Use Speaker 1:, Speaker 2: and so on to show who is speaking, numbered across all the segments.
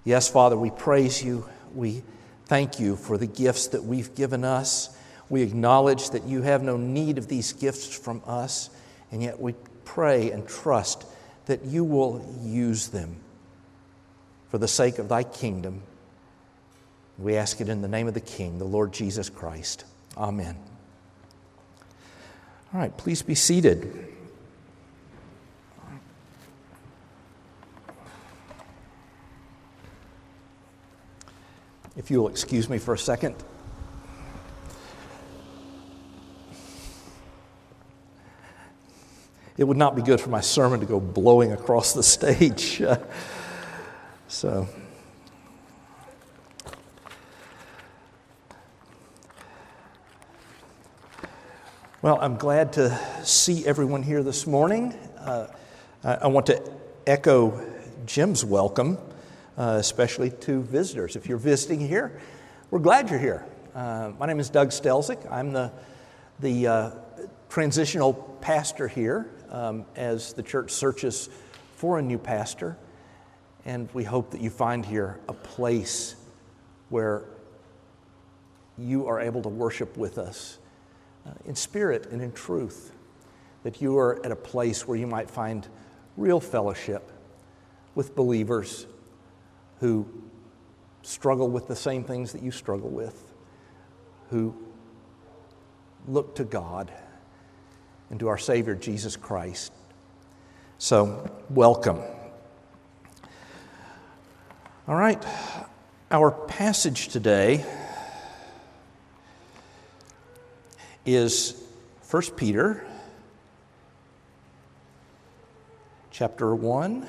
Speaker 1: Yes, Father, we praise you. We thank you for the gifts that we've given us. We acknowledge that you have no need of these gifts from us, and yet we pray and trust that you will use them for the sake of thy kingdom. We ask it in the name of the King, the Lord Jesus Christ. Amen. All right, please be seated. If you'll excuse me for a second. It would not be good for my sermon to go blowing across the stage. Well, I'm glad to see everyone here this morning. I want to echo Jim's welcome, especially to visitors. If you're visiting here, we're glad you're here. My name is Doug Stelzik. I'm the transitional pastor here as the church searches for a new pastor. And we hope that you find here a place where you are able to worship with us in spirit and in truth, that you are at a place where you might find real fellowship with believers who struggle with the same things that you struggle with, who look to God and to our Savior, Jesus Christ. So, welcome. All right, our passage today is 1 Peter chapter 1.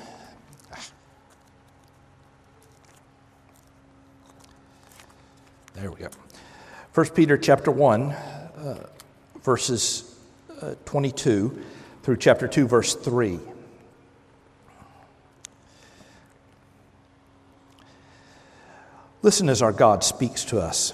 Speaker 1: There we go. 1 Peter chapter 1, verses 22 through chapter 2, verse 3. Listen as our God speaks to us.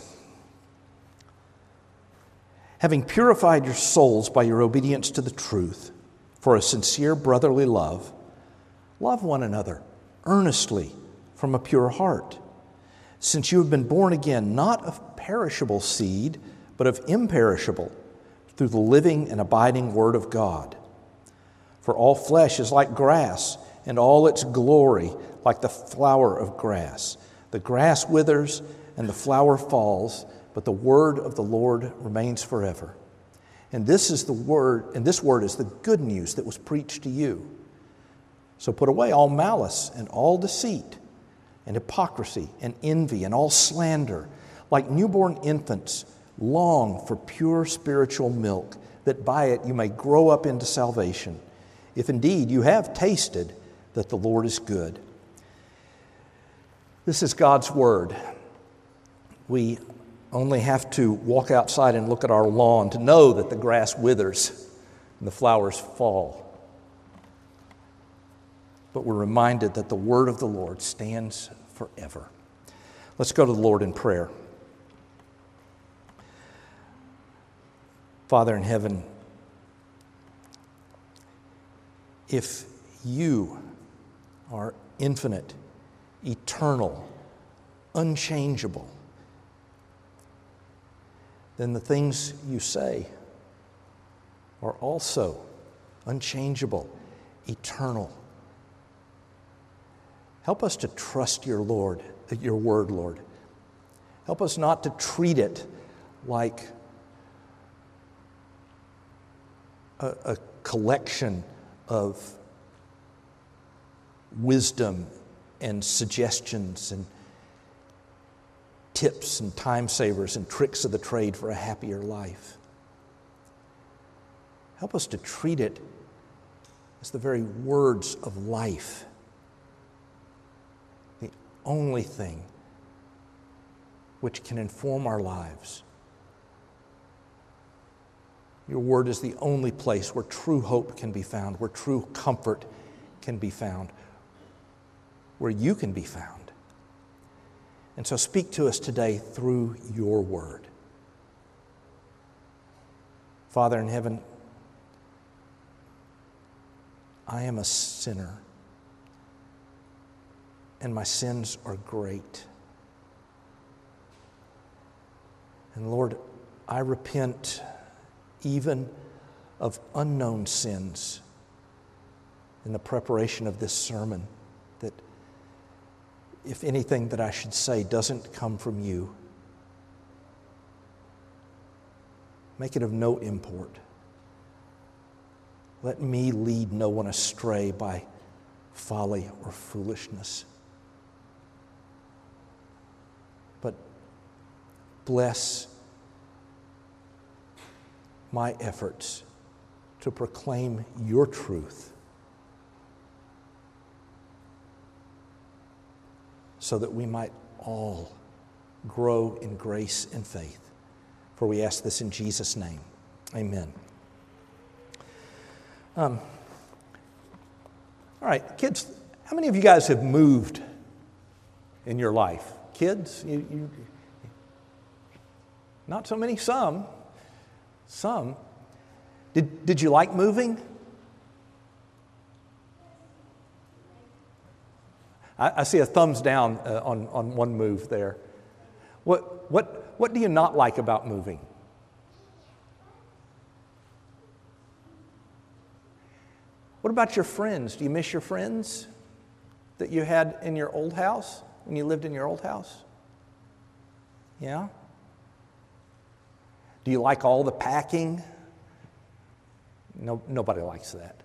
Speaker 1: Having purified your souls by your obedience to the truth for a sincere brotherly love, love one another earnestly from a pure heart, since you have been born again, not of perishable seed, but of imperishable, through the living and abiding Word of God. For all flesh is like grass, and all its glory like the flower of grass. The grass withers and the flower falls, but the word of the Lord remains forever. And this word is the good news that was preached to you. So put away all malice and all deceit and hypocrisy and envy and all slander. Like newborn infants, long for pure spiritual milk, that by it you may grow up into salvation, if indeed you have tasted that the Lord is good. This is God's word. We only have to walk outside and look at our lawn to know that the grass withers and the flowers fall. But we're reminded that the word of the Lord stands forever. Let's go to the Lord in prayer. Father in heaven, if you are infinite, eternal, unchangeable, then the things you say are also unchangeable, eternal. Help us to trust your word, Lord. Help us not to treat it like a collection of wisdom and suggestions and tips and time savers and tricks of the trade for a happier life. Help us to treat it as the very words of life, the only thing which can inform our lives. Your word is the only place where true hope can be found, where true comfort can be found, where you can be found. And so speak to us today through your word. Father in heaven, I am a sinner, and my sins are great. And Lord, I repent even of unknown sins in the preparation of this sermon, that if anything that I should say doesn't come from you, make it of no import. Let me lead no one astray by folly or foolishness. But bless my efforts to proclaim your truth so that we might all grow in grace and faith. For we ask this in Jesus' name. Amen. All right, kids, how many of you guys have moved in your life? Kids, you not so many, some. Did you like moving? I see a thumbs down on one move there. What do you not like about moving? What about your friends? Do you miss your friends that you had in your old house, when you lived in your old house? Yeah? Do you like all the packing? No, nobody likes that.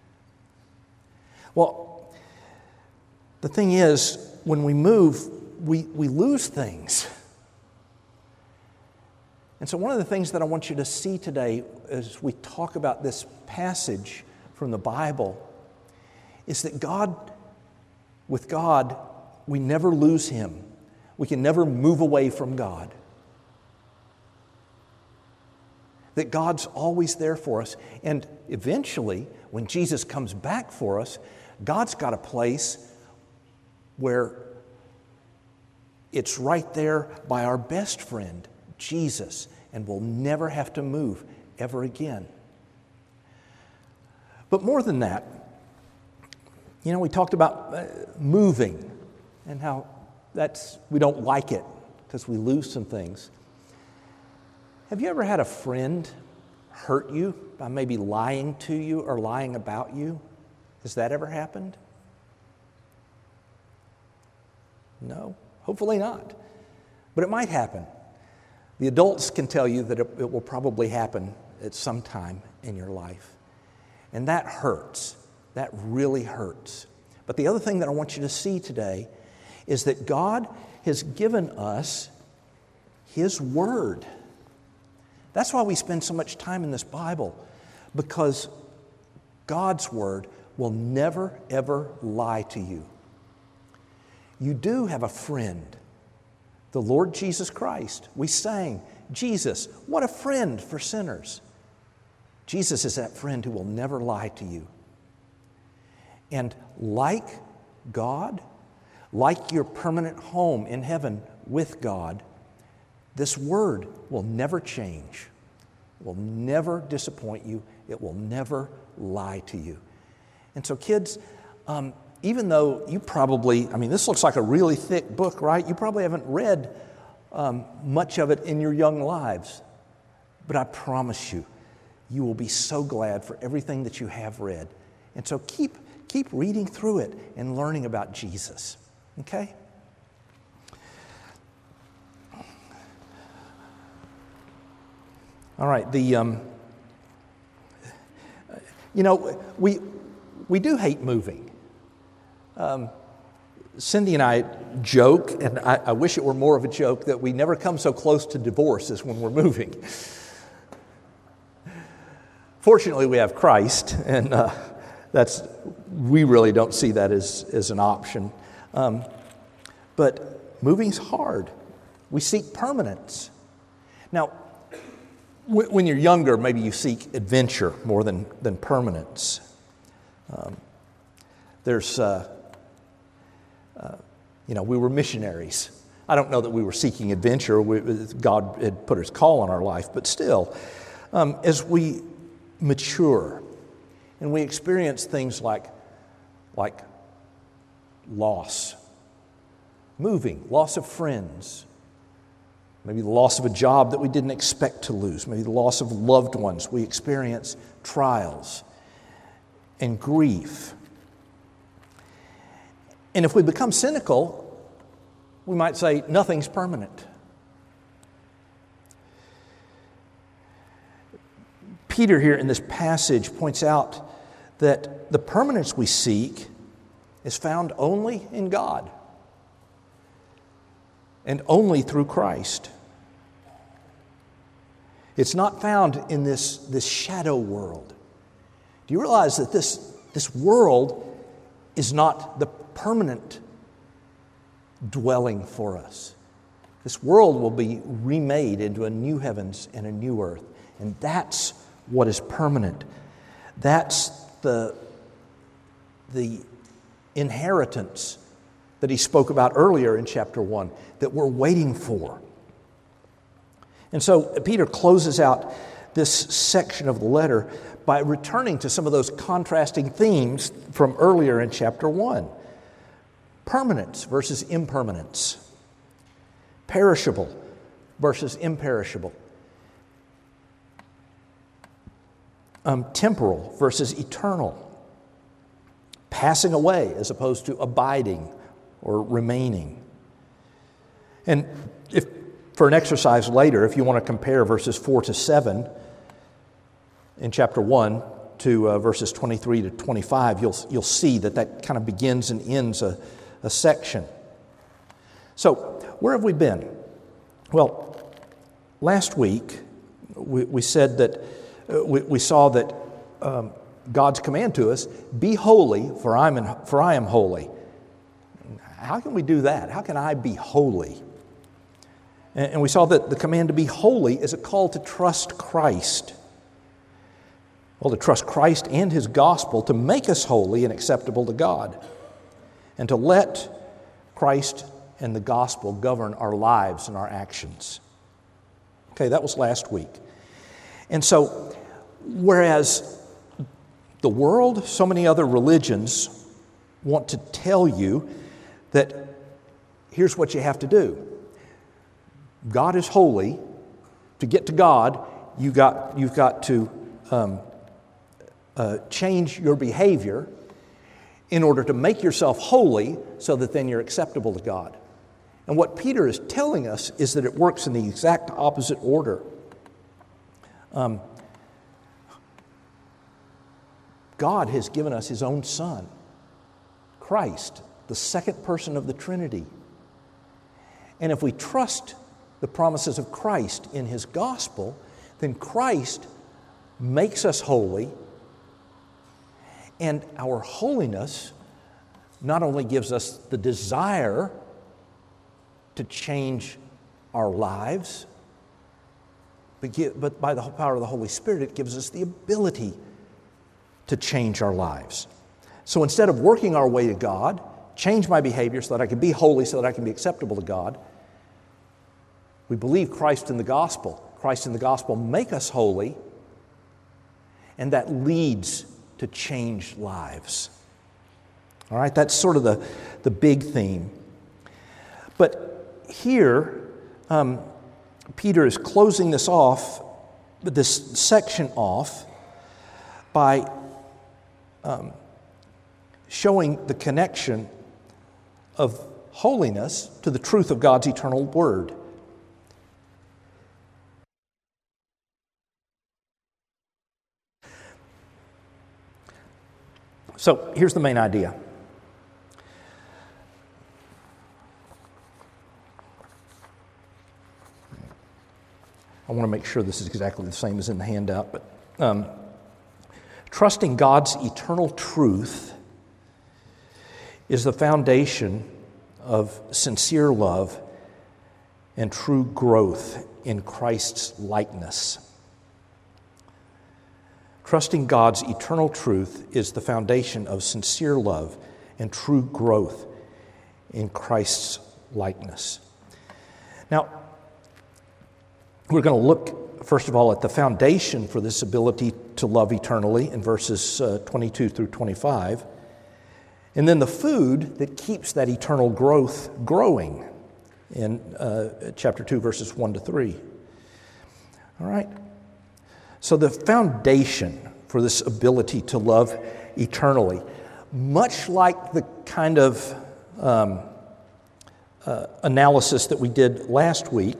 Speaker 1: Well, the thing is, when we move, we lose things. And so one of the things that I want you to see today as we talk about this passage from the Bible is that with God, we never lose Him. We can never move away from God. That God's always there for us. And eventually, when Jesus comes back for us, God's got a place where it's right there by our best friend, Jesus, and we'll never have to move ever again. But more than that, we talked about moving and how we don't like it because we lose some things. Have you ever had a friend hurt you by maybe lying to you or lying about you? Has that ever happened? No, hopefully not. But it might happen. The adults can tell you that it will probably happen at some time in your life. And that hurts. That really hurts. But the other thing that I want you to see today is that God has given us His Word. That's why we spend so much time in this Bible, because God's Word will never, ever lie to you. You do have a friend, the Lord Jesus Christ. We sang, Jesus, what a friend for sinners. Jesus is that friend who will never lie to you. And like God, like your permanent home in heaven with God, this Word will never change. It will never disappoint you. It will never lie to you. And so kids, even though you probably, this looks like a really thick book, right? You probably haven't read much of it in your young lives. But I promise you, you will be so glad for everything that you have read. And so keep reading through it and learning about Jesus. Okay? All right, we do hate moving. Cindy and I joke, and I wish it were more of a joke, that we never come so close to divorce as when we're moving. Fortunately, we have Christ, and we really don't see that as an option. But moving's hard. We seek permanence. Now, when you're younger, maybe you seek adventure more than permanence. We were missionaries. I don't know that we were seeking adventure. God had put His call on our life, but still, as we mature and we experience things like loss moving, loss of friends, maybe the loss of a job that we didn't expect to lose, maybe the loss of loved ones. We experience trials and grief. And if we become cynical, we might say nothing's permanent. Peter here in this passage points out that the permanence we seek is found only in God and only through Christ. It's not found in this shadow world. Do you realize that this world is not the permanent dwelling for us? This world will be remade into a new heavens and a new earth, and that's what is permanent. That's the inheritance that he spoke about earlier in chapter 1 that we're waiting for. And so Peter closes out this section of the letter by returning to some of those contrasting themes from earlier in chapter 1. Permanence versus impermanence. Perishable versus imperishable. Temporal versus eternal. Passing away as opposed to abiding or remaining. And if for an exercise later, if you want to compare verses 4 to 7 in chapter 1 to verses 23 to 25, you'll see that kind of begins and ends a section. So, where have we been? Well, last week we said that we saw that God's command to us, be holy, for I am holy. How can we do that? How can I be holy? And we saw that the command to be holy is a call to trust Christ. Well, to trust Christ and His gospel to make us holy and acceptable to God. And to let Christ and the gospel govern our lives and our actions. Okay, that was last week. And so, whereas the world, so many other religions want to tell you that here's what you have to do. God is holy. To get to God, you've got to change your behavior in order to make yourself holy so that then you're acceptable to God. And what Peter is telling us is that it works in the exact opposite order. God has given us His own Son, Christ, the second person of the Trinity. And if we trust the promises of Christ in His gospel, then Christ makes us holy, and our holiness not only gives us the desire to change our lives, but by the power of the Holy Spirit, it gives us the ability to change our lives. So instead of working our way to God, change my behavior so that I can be holy, so that I can be acceptable to God, we believe Christ in the gospel. Christ in the gospel make us holy, and that leads to changed lives. All right, that's sort of the big theme. But here, Peter is closing this section off, by showing the connection of holiness to the truth of God's eternal word. So here's the main idea. I want to make sure this is exactly the same as in the handout, but trusting God's eternal truth is the foundation of sincere love and true growth in Christ's likeness. Trusting God's eternal truth is the foundation of sincere love and true growth in Christ's likeness. Now, we're going to look, first of all, at the foundation for this ability to love eternally in verses 22 through 25. And then the food that keeps that eternal growth growing in chapter 2, verses 1 to 3. All right? So the foundation for this ability to love eternally, much like the kind of analysis that we did last week,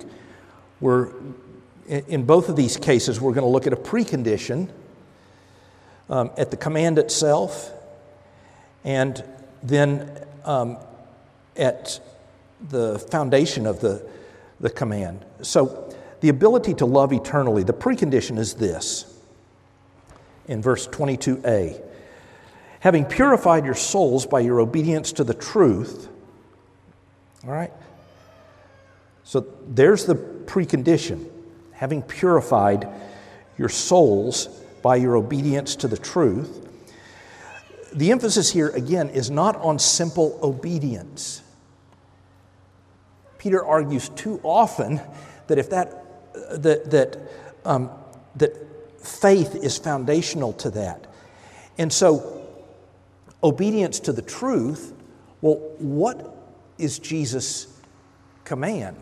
Speaker 1: in both of these cases, we're going to look at a precondition at the command itself, and then at the foundation of the command. So the ability to love eternally, the precondition is this. In verse 22a, having purified your souls by your obedience to the truth. All right? So there's the precondition. Having purified your souls by your obedience to the truth. The emphasis here, again, is not on simple obedience. Peter argues too often that if that faith is foundational to that. And so, obedience to the truth, well, what is Jesus' command?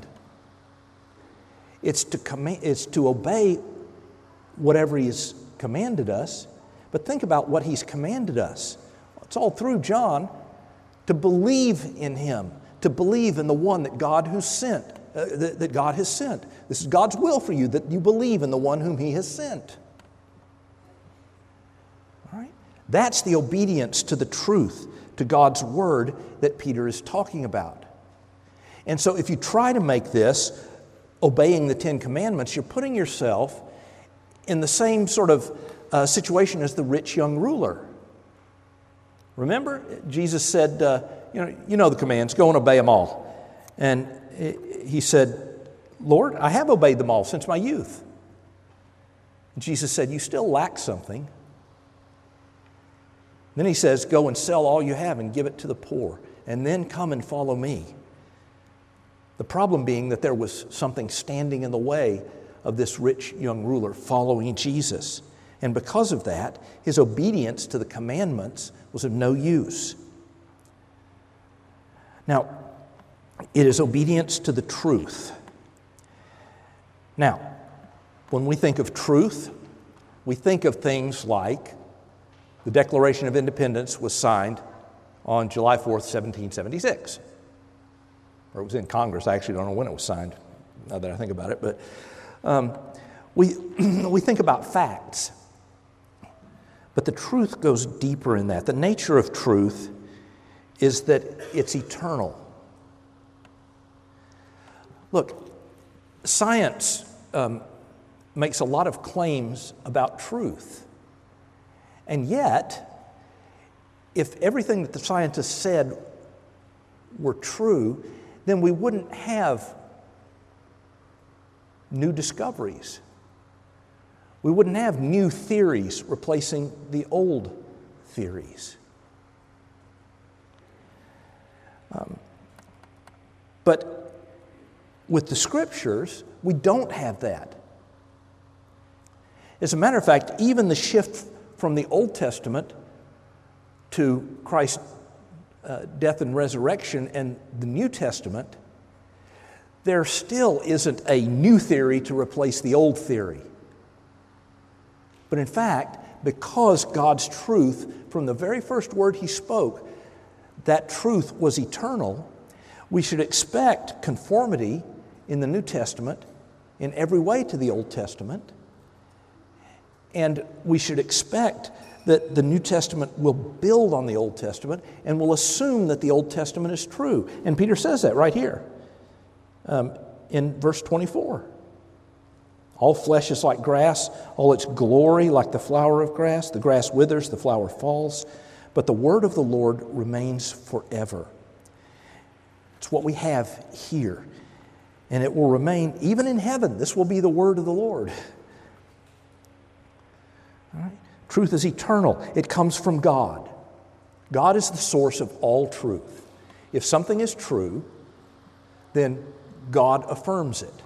Speaker 1: It's to obey whatever he has commanded us, but think about what he's commanded us. It's all through John, to believe in him, to believe in the one that God has sent. This is God's will for you, that you believe in the one whom he has sent. All right? That's the obedience to the truth, to God's word that Peter is talking about. And so if you try to make this obeying the Ten Commandments, you're putting yourself in the same sort of situation as the rich young ruler. Remember, Jesus said, you know the commands, go and obey them all. And he said, Lord, I have obeyed them all since my youth. And Jesus said, you still lack something. Then he says, go and sell all you have and give it to the poor, and then come and follow me. The problem being that there was something standing in the way of this rich young ruler following Jesus. And because of that, his obedience to the commandments was of no use. Now, it is obedience to the truth. Now, when we think of truth, we think of things like the Declaration of Independence was signed on July 4th, 1776. Or it was in Congress. I actually don't know when it was signed, now that I think about it. But we think about facts. But the truth goes deeper in that. The nature of truth is that it's eternal. Look, science makes a lot of claims about truth. And yet, if everything that the scientists said were true, then we wouldn't have new discoveries. We wouldn't have new theories replacing the old theories. But with the Scriptures, we don't have that. As a matter of fact, even the shift from the Old Testament to Christ's death and resurrection and the New Testament, there still isn't a new theory to replace the old theory. But in fact, because God's truth, from the very first word he spoke, that truth was eternal, we should expect conformity in the New Testament in every way to the Old Testament. And we should expect that the New Testament will build on the Old Testament and will assume that the Old Testament is true. And Peter says that right here in verse 24. All flesh is like grass, all its glory like the flower of grass. The grass withers, the flower falls, but the word of the Lord remains forever. It's what we have here. And it will remain even in heaven. This will be the word of the Lord. All right? Truth is eternal. It comes from God. God is the source of all truth. If something is true, then God affirms it.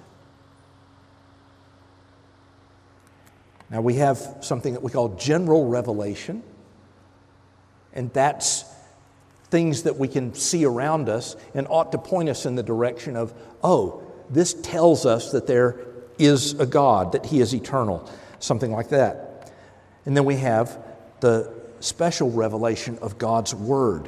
Speaker 1: Now we have something that we call general revelation, and that's things that we can see around us and ought to point us in the direction of, oh, this tells us that there is a God, that He is eternal, something like that. And then we have the special revelation of God's Word.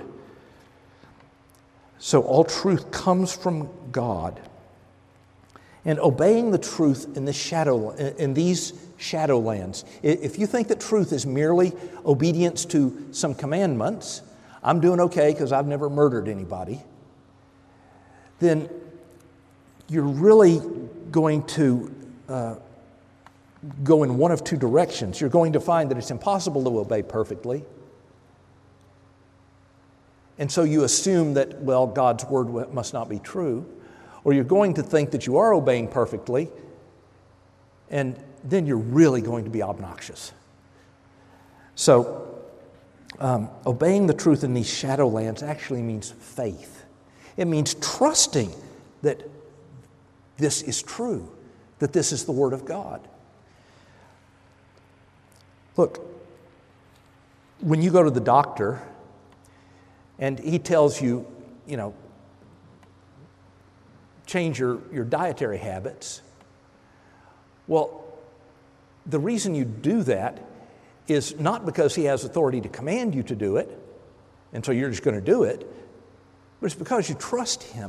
Speaker 1: So all truth comes from God. And obeying the truth in these shadowlands. If you think that truth is merely obedience to some commandments, I'm doing okay because I've never murdered anybody, then you're really going to go in one of two directions. You're going to find that it's impossible to obey perfectly. And so you assume that, well, God's Word must not be true. Or you're going to think that you are obeying perfectly, and then you're really going to be obnoxious. So, obeying the truth in these shadowlands actually means faith. It means trusting that this is true, that this is the Word of God. Look, when you go to the doctor and he tells you, change your dietary habits, well, the reason you do that is not because he has authority to command you to do it, and so you're just going to do it, but it's because you trust him.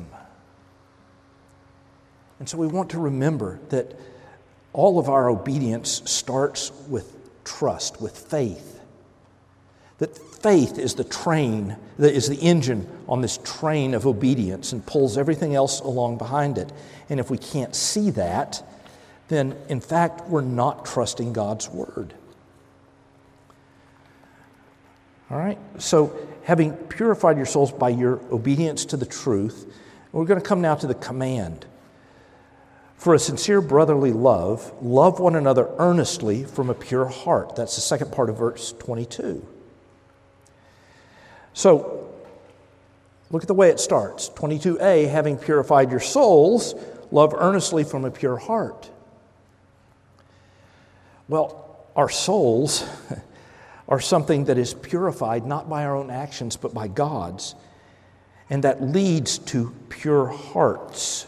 Speaker 1: And so we want to remember that all of our obedience starts with trust, with faith. That faith is the train, that is the engine on this train of obedience and pulls everything else along behind it. And if we can't see that, then in fact we're not trusting God's Word. All right? So having purified your souls by your obedience to the truth, we're going to come now to the command. For a sincere brotherly love, love one another earnestly from a pure heart. That's the second part of verse 22. So, look at the way it starts. 22a, having purified your souls, love earnestly from a pure heart. Well, our souls are something that is purified not by our own actions, but by God's. And that leads to pure hearts.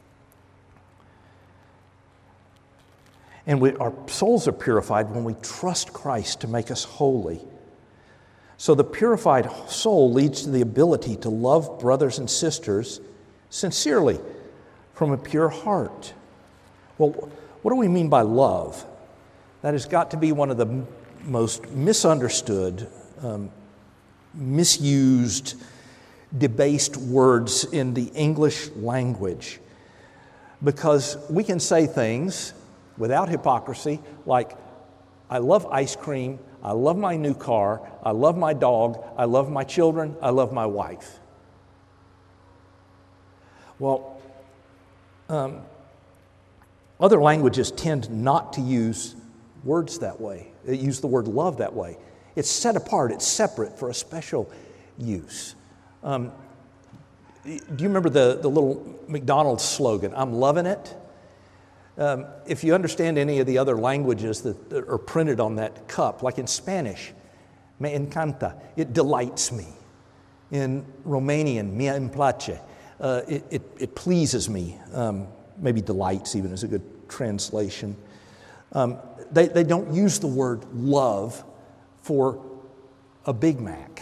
Speaker 1: And our souls are purified when we trust Christ to make us holy. So the purified soul leads to the ability to love brothers and sisters sincerely from a pure heart. Well, what do we mean by love? That has got to be one of the most misunderstood, misused, debased words in the English language. Because we can say things without hypocrisy like, I love ice cream, I love my new car, I love my dog, I love my children, I love my wife. Well, other languages tend not to use words that way. They use the word love that way. It's set apart, it's separate for a special use. Do you remember the little McDonald's slogan, I'm loving it? If you understand any of the other languages that are printed on that cup, like in Spanish, me encanta, it delights me. In Romanian, me îmi place, it pleases me. Maybe delights even is a good translation. They don't use the word love for a Big Mac.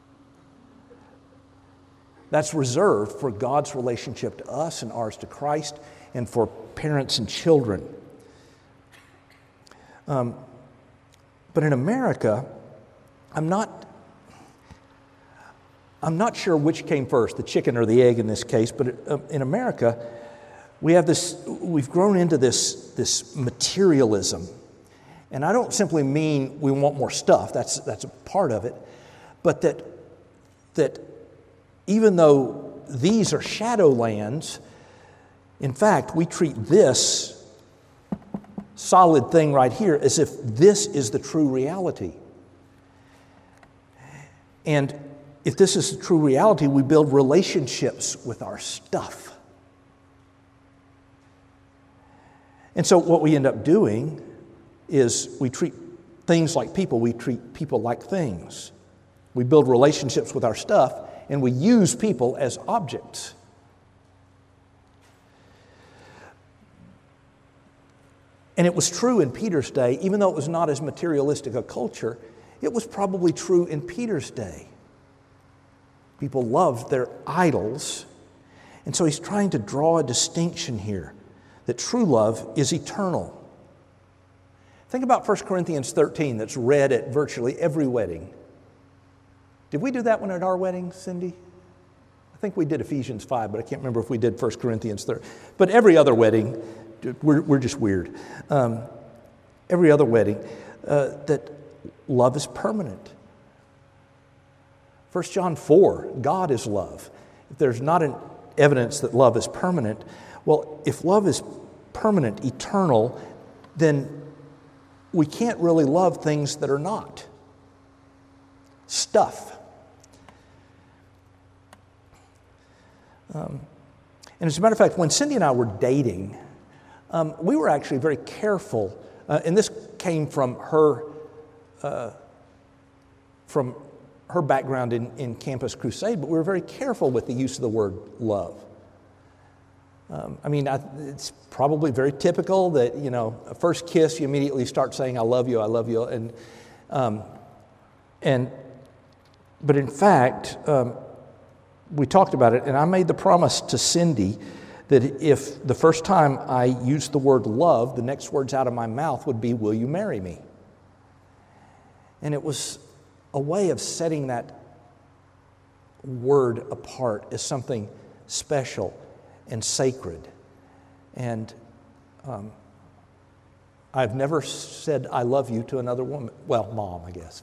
Speaker 1: That's reserved for God's relationship to us and ours to Christ, and for parents and children. But in America, I'm not sure which came first, the chicken or the egg in this case, but in America, we've grown into this materialism. And I don't simply mean we want more stuff, that's a part of it, but that even though these are shadowlands, in fact, we treat this solid thing right here as if this is the true reality. And if this is the true reality, we build relationships with our stuff. And so what we end up doing is we treat things like people, we treat people like things. We build relationships with our stuff, and we use people as objects. And it was true in Peter's day, even though it was not as materialistic a culture, it was probably true in Peter's day. People loved their idols. And so he's trying to draw a distinction here, that true love is eternal. Think about 1 Corinthians 13 that's read at virtually every wedding. Did we do that one at our wedding, Cindy? I think we did Ephesians 5, but I can't remember if we did 1 Corinthians 13. But every other wedding, we're just weird. Every other wedding, that love is permanent. 1 John 4, God is love. If there's not an evidence that love is permanent, well, if love is permanent, eternal, then we can't really love things that are not. Stuff. And as a matter of fact, when Cindy and I were dating, we were actually very careful, and this came from her background in Campus Crusade, but we were very careful with the use of the word love. It's probably very typical that, a first kiss, you immediately start saying, I love you, but in fact, we talked about it, and I made the promise to Cindy that if the first time I used the word love, the next words out of my mouth would be, will you marry me? And it was a way of setting that word apart as something special and sacred. And I've never said I love you to another woman. Well, Mom, I guess,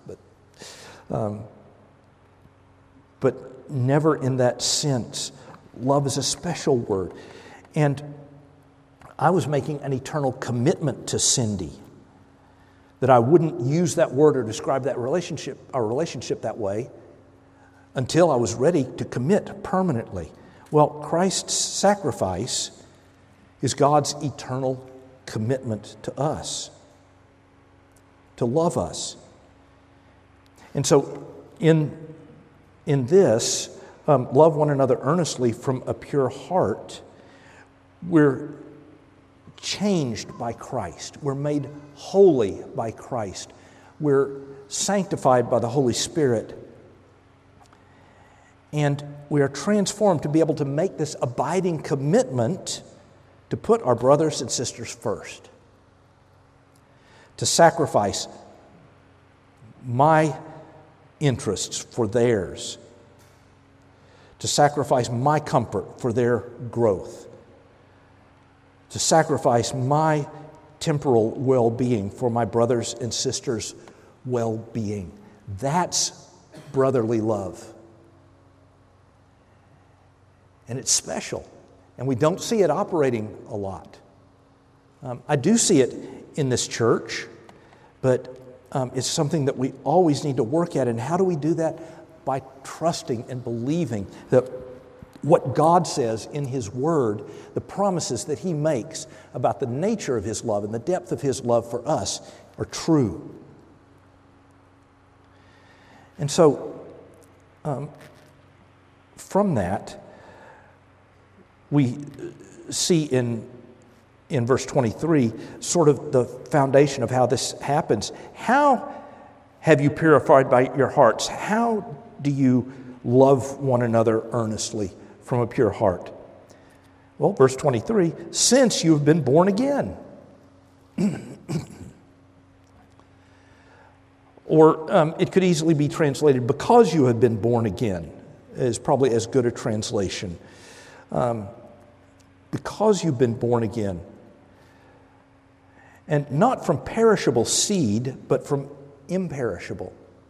Speaker 1: but never in that sense. Love is a special word. And I was making an eternal commitment to Cindy that I wouldn't use that word or describe that relationship, our relationship that way, until I was ready to commit permanently. Well, Christ's sacrifice is God's eternal commitment to us, to love us. And so in this, love one another earnestly from a pure heart, we're changed by Christ. We're made holy by Christ. We're sanctified by the Holy Spirit. And we are transformed to be able to make this abiding commitment to put our brothers and sisters first, to sacrifice my interests for theirs, to sacrifice my comfort for their growth, to sacrifice my temporal well-being for my brothers and sisters' well-being. That's brotherly love. And it's special, and we don't see it operating a lot. I do see it in this church, but it's something that we always need to work at. And how do we do that? By trusting and believing that what God says in His Word, the promises that He makes about the nature of His love and the depth of His love for us are true. And so, from that, we see in verse 23 sort of the foundation of how this happens. How have you purified by your hearts? How do you love one another earnestly from a pure heart? Well, verse 23, since you have been born again. Or it could easily be translated, because you have been born again, is probably as good a translation. Because you've been born again. And not from perishable seed, but from imperishable.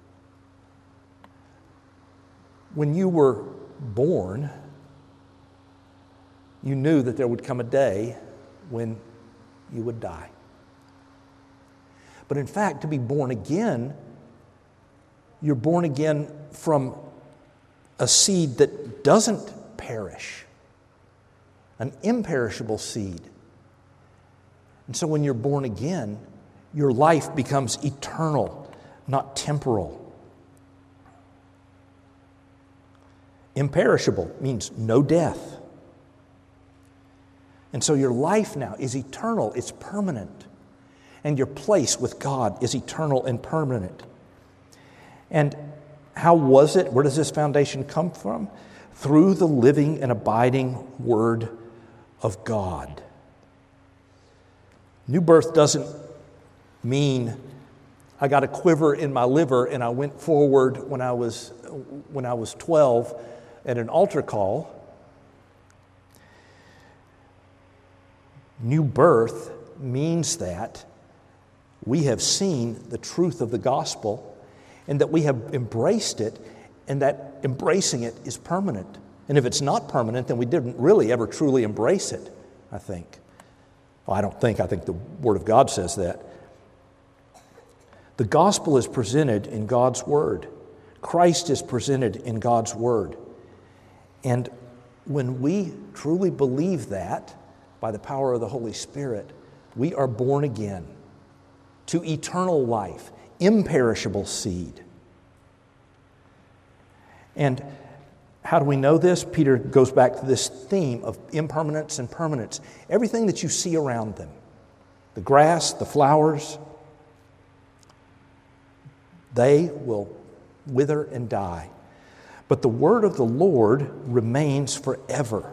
Speaker 1: When you were born, you knew that there would come a day when you would die. But in fact, to be born again, you're born again from a seed that doesn't perish, an imperishable seed. And so when you're born again, your life becomes eternal, not temporal. Imperishable means no death. And so your life now is eternal, it's permanent. And your place with God is eternal and permanent. And how was it? Where does this foundation come from? Through the living and abiding Word of God. New birth doesn't mean I got a quiver in my liver and I went forward when I was 12 at an altar call. New birth means that we have seen the truth of the gospel and that we have embraced it, and that embracing it is permanent. And if it's not permanent, then we didn't really ever truly embrace it, I think. Well, I think the Word of God says that. The gospel is presented in God's Word. Christ is presented in God's Word. And when we truly believe that, by the power of the Holy Spirit, we are born again to eternal life, imperishable seed. And how do we know this? Peter goes back to this theme of impermanence and permanence. Everything that you see around them, the grass, the flowers, they will wither and die. But the word of the Lord remains forever.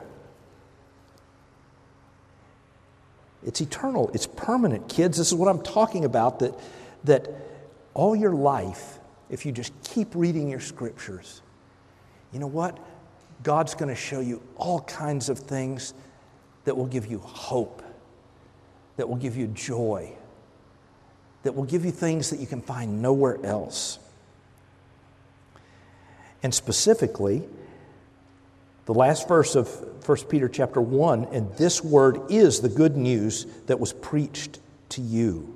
Speaker 1: It's eternal. It's permanent, kids. This is what I'm talking about, that all your life, if you just keep reading your scriptures, you know what? God's going to show you all kinds of things that will give you hope, that will give you joy, that will give you things that you can find nowhere else. And specifically, the last verse of 1 Peter chapter 1, and this word is the good news that was preached to you.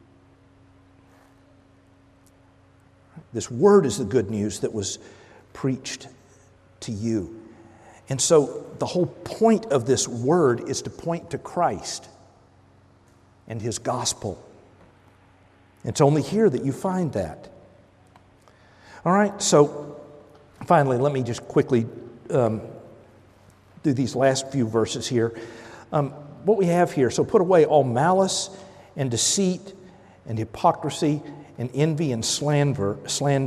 Speaker 1: This word is the good news that was preached to you. And so the whole point of this word is to point to Christ and His gospel. It's only here that you find that. All right, so finally, let me just quickly do these last few verses here. What we have here, so put away all malice and deceit and hypocrisy and envy and slander.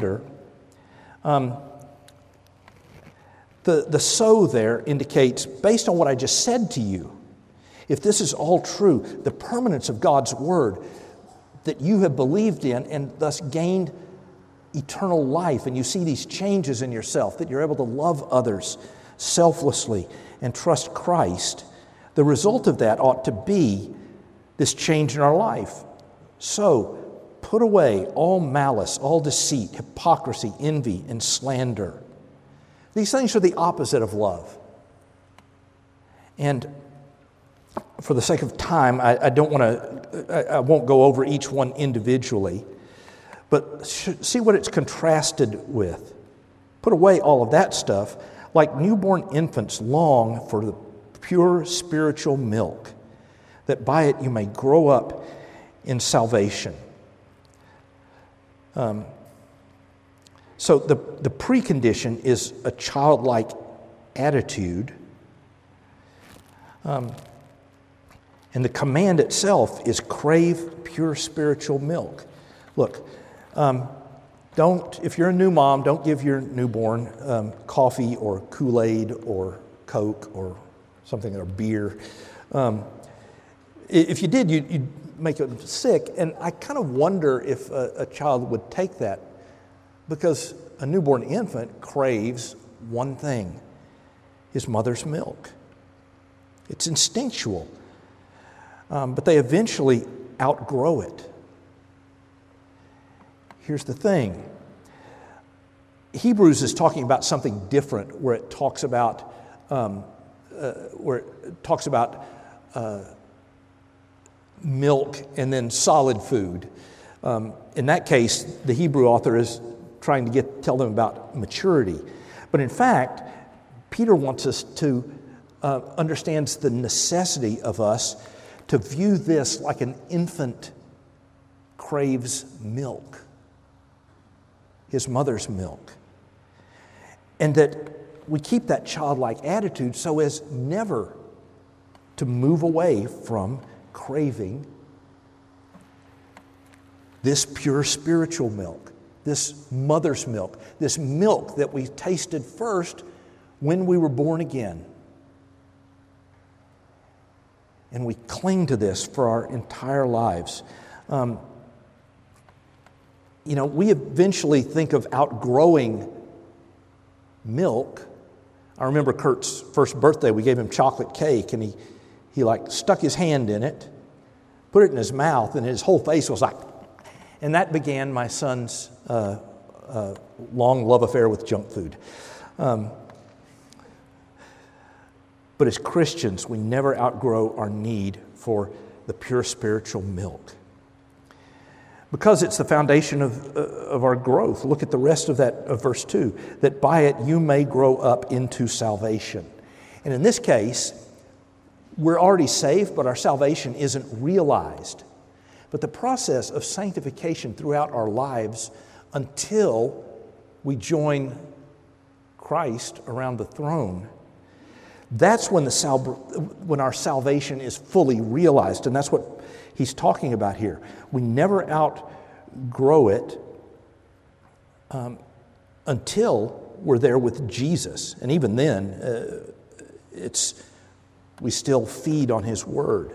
Speaker 1: The so there indicates, based on what I just said to you, if this is all true, the permanence of God's word that you have believed in and thus gained eternal life, and you see these changes in yourself, that you're able to love others selflessly and trust Christ, the result of that ought to be this change in our life. So, put away all malice, all deceit, hypocrisy, envy, and slander. These things are the opposite of love. And for the sake of time, I won't go over each one individually, but see what it's contrasted with. Put away all of that stuff. Like newborn infants long for the pure spiritual milk, that by it you may grow up in salvation. So the precondition is a childlike attitude. And the command itself is crave pure spiritual milk. Look, if you're a new mom, don't give your newborn coffee or Kool-Aid or Coke or something, or beer. If you did, you'd make them sick. And I kind of wonder if a child would take that, because a newborn infant craves one thing: his mother's milk. It's instinctual. But they eventually outgrow it. Here's the thing. Hebrews is talking about something different, where it talks about milk and then solid food. In that case, the Hebrew author is trying to tell them about maturity. But in fact, Peter wants us to understands the necessity of us to view this like an infant craves milk, his mother's milk. And that we keep that childlike attitude so as never to move away from craving this pure spiritual milk, this mother's milk, this milk that we tasted first when we were born again. And we cling to this for our entire lives. We eventually think of outgrowing milk. I remember Kurt's first birthday, we gave him chocolate cake, and he stuck his hand in it, put it in his mouth, and his whole face was like, and that began my son's long love affair with junk food. But as Christians, we never outgrow our need for the pure spiritual milk, because it's the foundation of our growth. Look at the rest of verse 2, that by it you may grow up into salvation. And in this case, we're already saved, but our salvation isn't realized. But the process of sanctification throughout our lives until we join Christ around the throne, that's when our salvation is fully realized. And that's what he's talking about here. We never outgrow it until we're there with Jesus. And even then, we still feed on his word.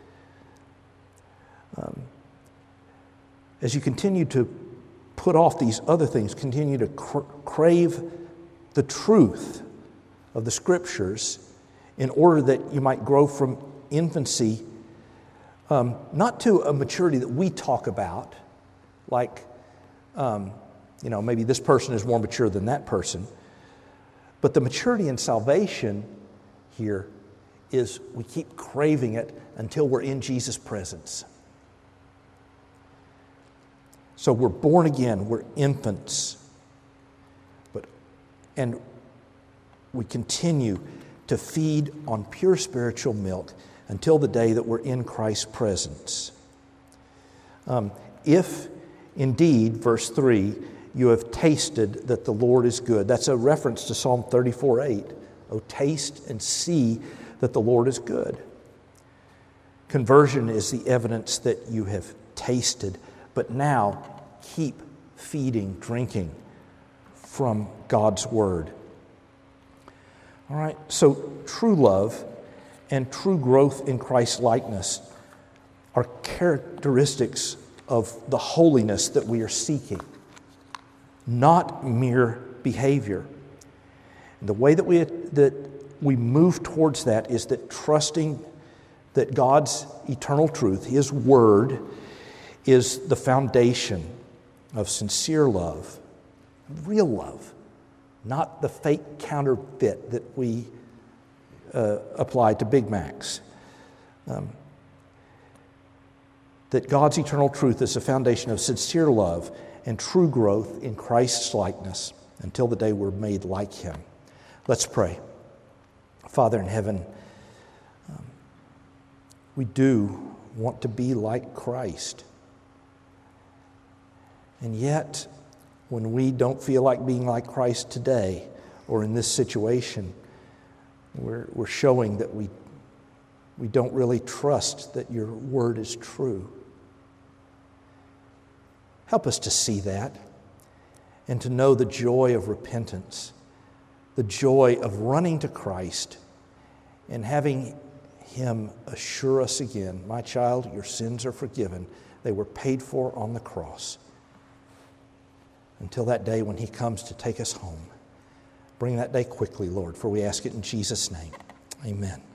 Speaker 1: As you continue to put off these other things, continue to crave the truth of the Scriptures in order that you might grow from infancy, not to a maturity that we talk about, like, maybe this person is more mature than that person, but the maturity in salvation here is we keep craving it until we're in Jesus' presence. So we're born again, we're infants, and we continue to feed on pure spiritual milk until the day that we're in Christ's presence. If indeed, verse 3, you have tasted that the Lord is good. That's a reference to Psalm 34:8. Oh, taste and see that the Lord is good. Conversion is the evidence that you have tasted, but now keep feeding, drinking from God's Word. All right, so true love and true growth in Christ's likeness are characteristics of the holiness that we are seeking, not mere behavior. And the way that we move towards that is that trusting that God's eternal truth, His Word, is the foundation of sincere love, real love, not the fake counterfeit that we apply to Big Macs. That God's eternal truth is the foundation of sincere love and true growth in Christ's likeness until the day we're made like Him. Let's pray. Father in heaven, we do want to be like Christ. And yet, when we don't feel like being like Christ today or in this situation, we're showing that we don't really trust that your word is true. Help us to see that and to know the joy of repentance, the joy of running to Christ and having Him assure us again, my child, your sins are forgiven. They were paid for on the cross. Until that day when He comes to take us home. Bring that day quickly, Lord, for we ask it in Jesus' name. Amen.